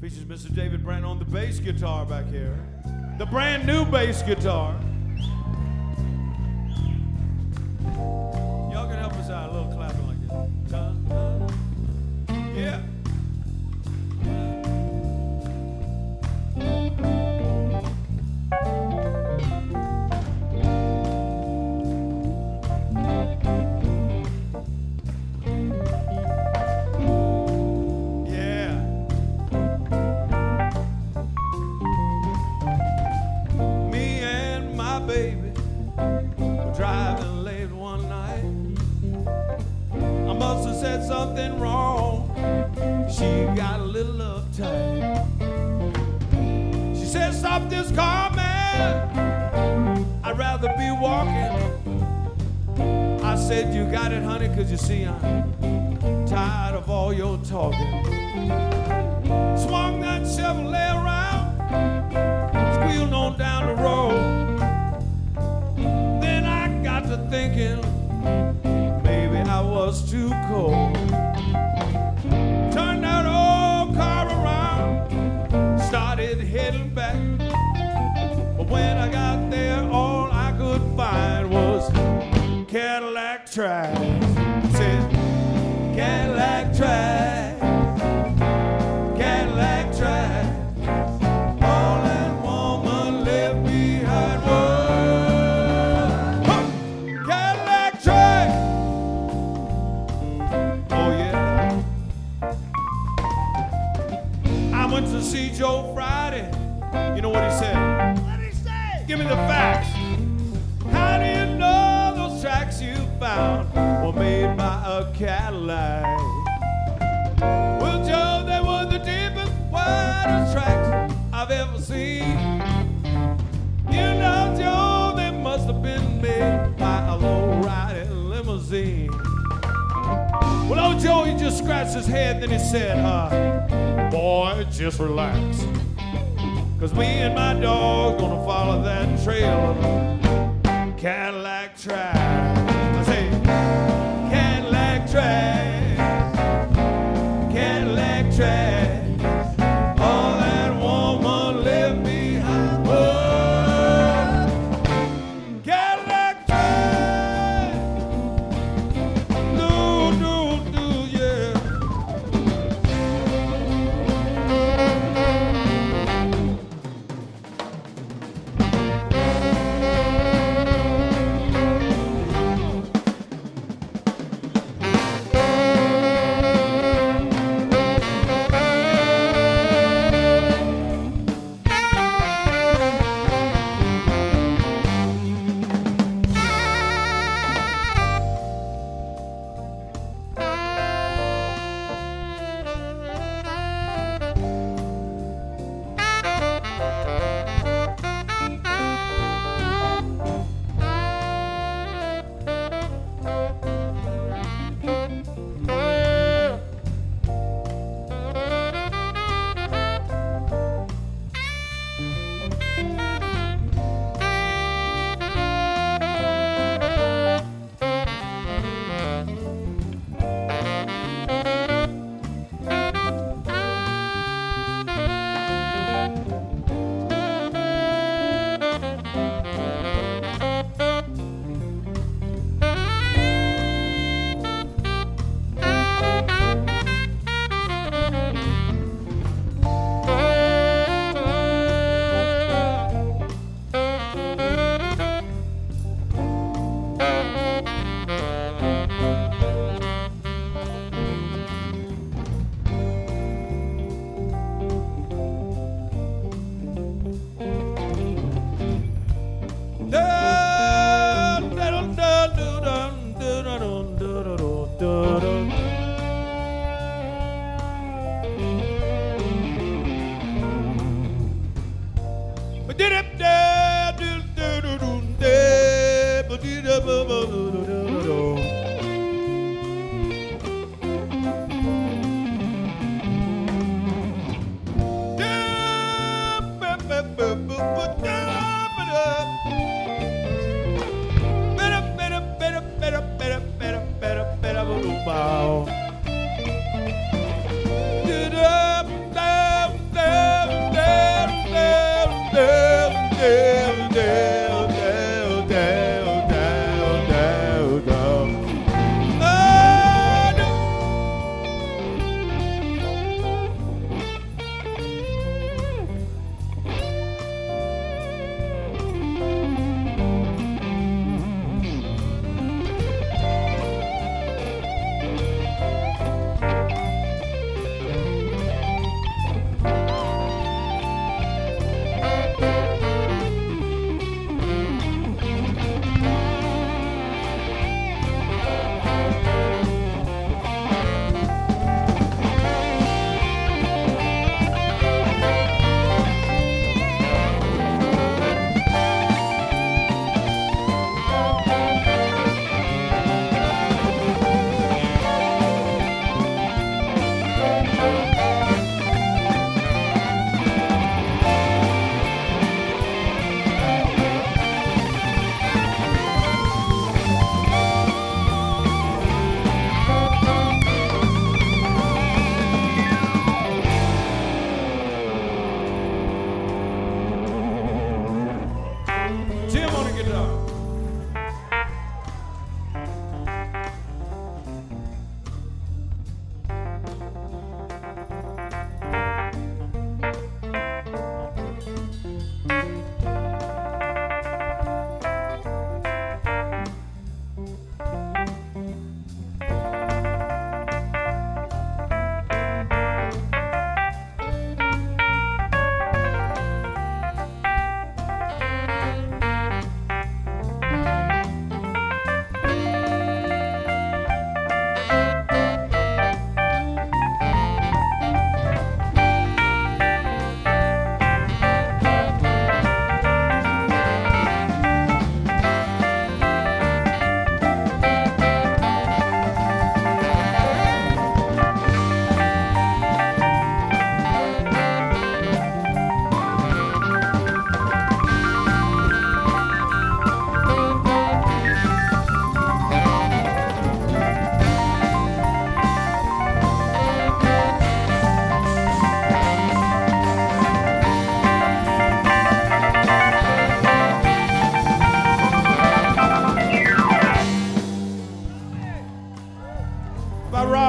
Features Mr. David Brand on the bass guitar back here. The brand new bass guitar. Y'all can help us out, a little clapping like this. Yeah. Baby, we're driving late one night. I must have said something wrong. She got a little uptight. She said, "Stop this car, man. I'd rather be walking." I said, "You got it, honey, 'cause you see I'm tired of all your talking." Swung that Chevrolet around, squealed on down the road. To thinking, maybe I was too cold. Turned that old car around, started heading back. But when I got there, all I could find was Cadillac tracks. I said, Cadillac tracks, Cadillac tracks. All that woman left behind was to see Joe Friday. You know what he said? What did he say? Give me the facts. How do you know those tracks you found were made by a Cadillac? Well, Joe, they were the deepest, widest tracks I've ever seen. You know, Joe, they must have been made by a low-riding limousine. Well, old Joe, he just scratched his head, then he said, boy, just relax. 'Cause me and my dog gonna follow that trail of Cadillac tracks. I say, Cadillac tracks, Cadillac tracks. All that woman left behind was Cadillac tracks. Yeah.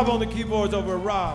on the keyboards over at Rob.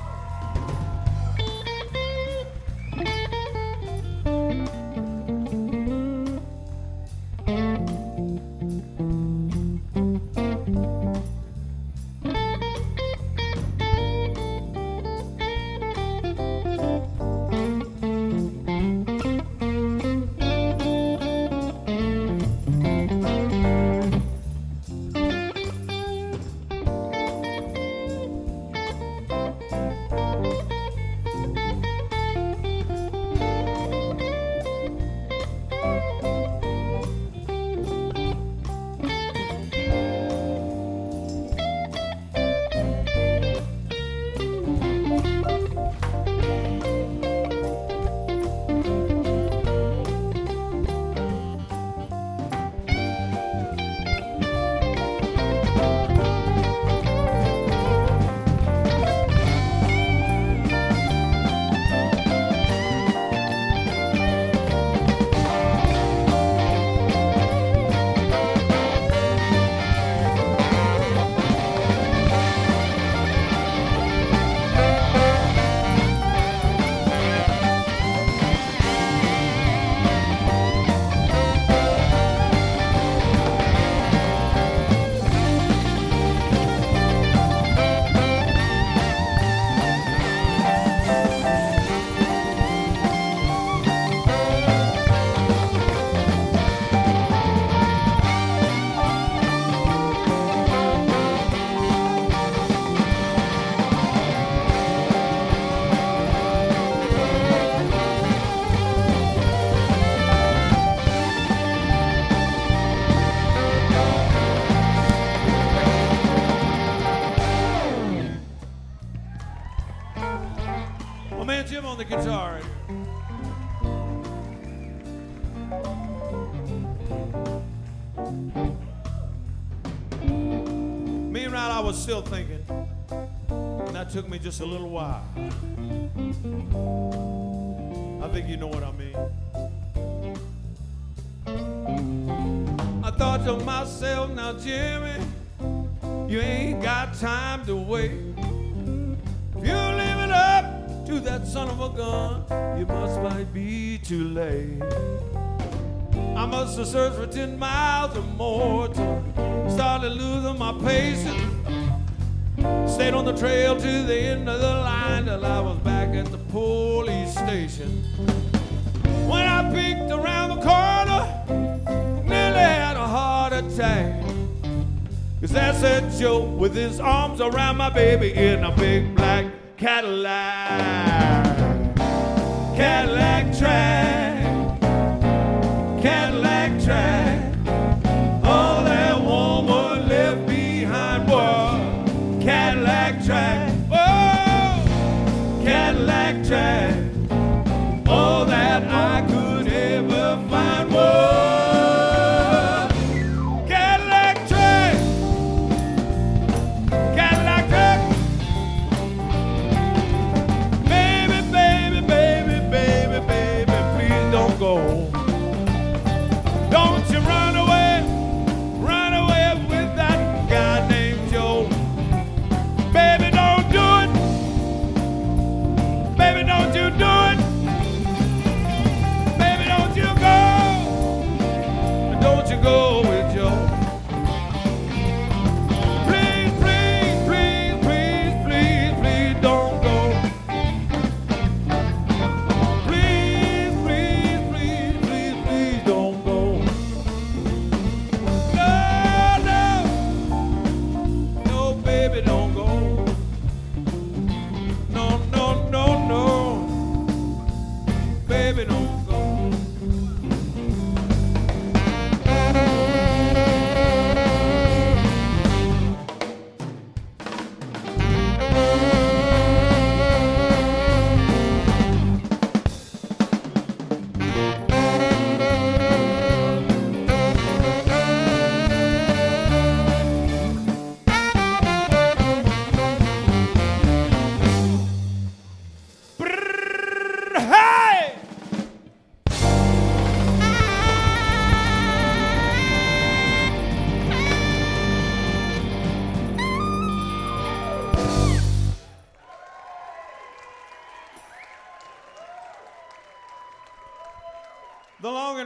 My man Jim on the guitar. Meanwhile, I was still thinking, and that took me just a little while. I think you know what I mean. I thought to myself, now Jimmy, you ain't got time to wait. If you leave it up to that son of a gun, you might be too late. I must have searched for 10 miles or more till I started losing my patience. Stayed on the trail to the end of the line till I was back at the police station. When I peeked around the corner, nearly had a heart attack. 'Cause that's that Joe with his arms around my baby in a big black Cadillac. Cadillac track, Cadillac track. All that woman left behind was Cadillac track. Oh, Cadillac track. All that I could ever find was Cadillac track, Cadillac track. Baby, baby, baby, baby, baby, please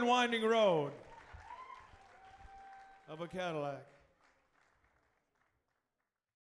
winding road of a Cadillac.